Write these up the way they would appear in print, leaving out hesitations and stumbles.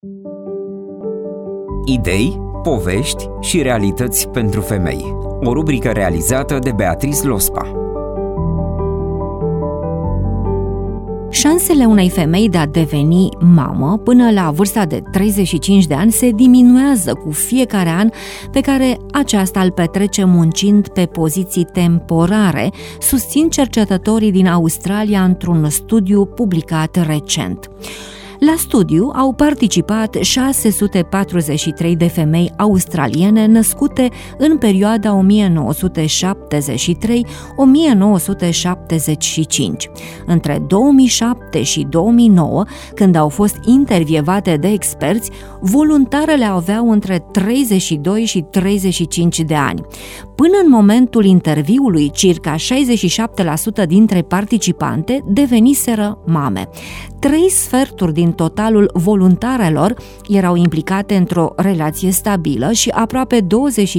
Idei, povești și realități pentru femei. O rubrică realizată de Beatrice Lospa. Șansele unei femei de a deveni mamă până la vârsta de 35 de ani se diminuează cu fiecare an pe care aceasta îl petrece muncind pe poziții temporare, susțin cercetătorii din Australia într-un studiu publicat recent. La studiu au participat 643 de femei australiene născute în perioada 1973-1975. Între 2007 și 2009, când au fost intervievate de experți, voluntarele aveau între 32 și 35 de ani. Până în momentul interviului, circa 67% dintre participante deveniseră mame. 3 sferturi din totalul voluntarelor erau implicate într-o relație stabilă și aproape 25%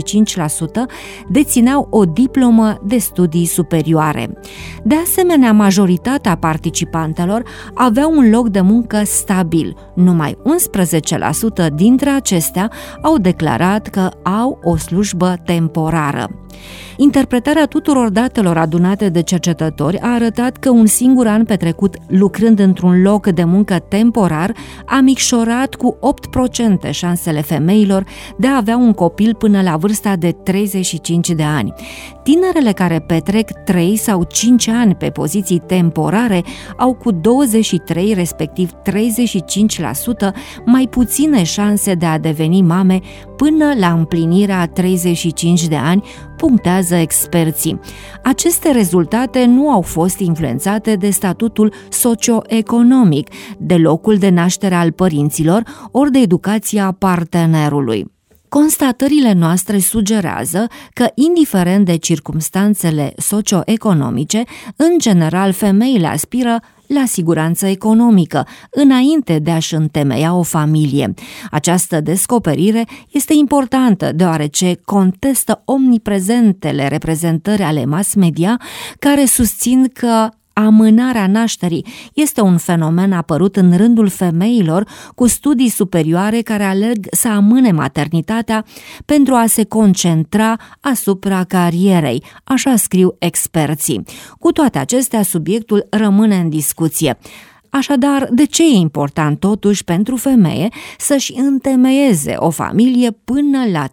dețineau o diplomă de studii superioare. De asemenea, majoritatea participantelor aveau un loc de muncă stabil. Numai 11% dintre acestea au declarat că au o slujbă temporară. Interpretarea tuturor datelor adunate de cercetători a arătat că un singur an petrecut lucrând într-un loc de muncă temporar a micșorat cu 8% șansele femeilor de a avea un copil până la vârsta de 35 de ani. Tinerele care petrec 3 sau 5 ani pe poziții temporare au cu 23, respectiv 35% mai puține șanse de a deveni mame până la împlinirea 35 de ani, punctează experții. Aceste rezultate nu au fost influențate de statutul socioeconomic, de locul de naștere al părinților, ori de educația partenerului. Constatările noastre sugerează că, indiferent de circumstanțele socioeconomice, în general femeile aspiră la siguranță economică, înainte de a-și întemeia o familie. Această descoperire este importantă, deoarece contestă omniprezentele reprezentări ale mass media, care susțin că amânarea nașterii este un fenomen apărut în rândul femeilor cu studii superioare care alerg să amâne maternitatea pentru a se concentra asupra carierei, așa scriu experții. Cu toate acestea, subiectul rămâne în discuție. Așadar, de ce e important totuși pentru femeie să-și întemeieze o familie până la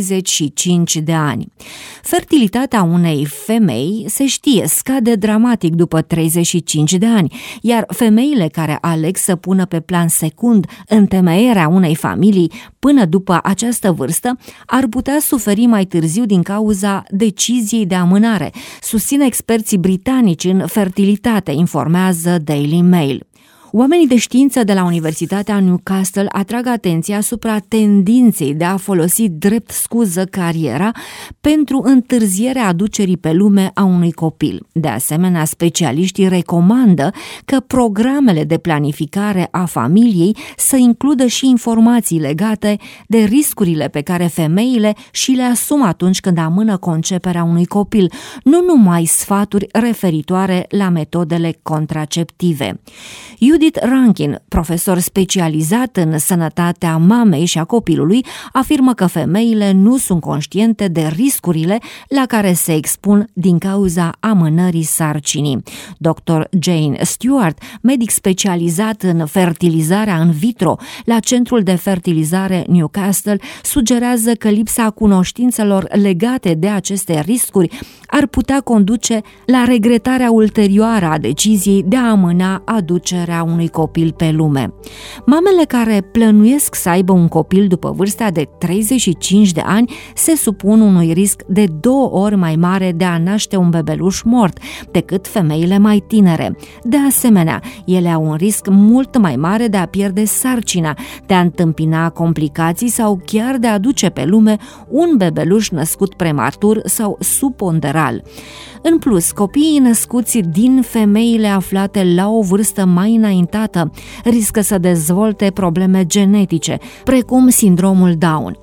35 de ani? Fertilitatea unei femei, se știe, scade dramatic după 35 de ani, iar femeile care aleg să pună pe plan secund întemeierea unei familii până după această vârstă ar putea suferi mai târziu din cauza deciziei de amânare, susțin experții britanici în fertilitate, informează Daily Mail. Oamenii de știință de la Universitatea Newcastle atrag atenția asupra tendinței de a folosi drept scuză cariera pentru întârzierea aducerii pe lume a unui copil. De asemenea, specialiștii recomandă că programele de planificare a familiei să includă și informații legate de riscurile pe care femeile și le asumă atunci când amână conceperea unui copil, nu numai sfaturi referitoare la metodele contraceptive. Judith Rankin, profesor specializat în sănătatea mamei și a copilului, afirmă că femeile nu sunt conștiente de riscurile la care se expun din cauza amânării sarcinii. Dr. Jane Stewart, medic specializat în fertilizarea in vitro la Centrul de Fertilizare Newcastle, sugerează că lipsa cunoștințelor legate de aceste riscuri ar putea conduce la regretarea ulterioară a deciziei de a amâna aducerea unui copil pe lume. Mamele care plănuiesc să aibă un copil după vârsta de 35 de ani se supun unui risc de 2 ori mai mare de a naște un bebeluș mort decât femeile mai tinere. De asemenea, ele au un risc mult mai mare de a pierde sarcina, de a întâmpina complicații sau chiar de a aduce pe lume un bebeluș născut prematur sau subponderal. În plus, copiii născuți din femeile aflate la o vârstă mai înaintată riscă să dezvolte probleme genetice, precum sindromul Down.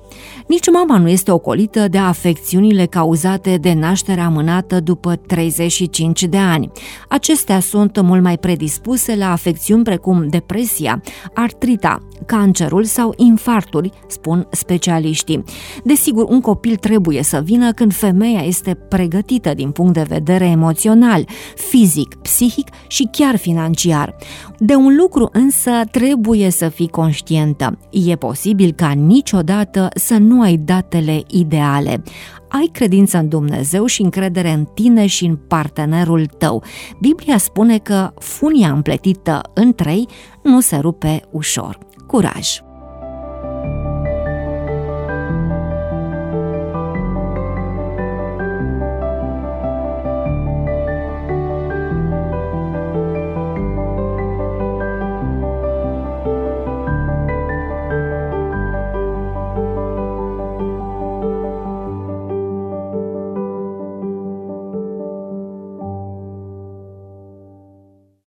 Nici mama nu este ocolită de afecțiunile cauzate de nașterea amânată după 35 de ani. Acestea sunt mult mai predispuse la afecțiuni precum depresia, artrita, cancerul sau infarturi, spun specialiștii. Desigur, un copil trebuie să vină când femeia este pregătită din punct de vedere emoțional, fizic, psihic și chiar financiar. De un lucru însă trebuie să fii conștientă. E posibil ca niciodată să nu ai datele ideale. Ai credință în Dumnezeu și încredere în tine și în partenerul tău. Biblia spune că funia împletită în 3 nu se rupe ușor. Curaj!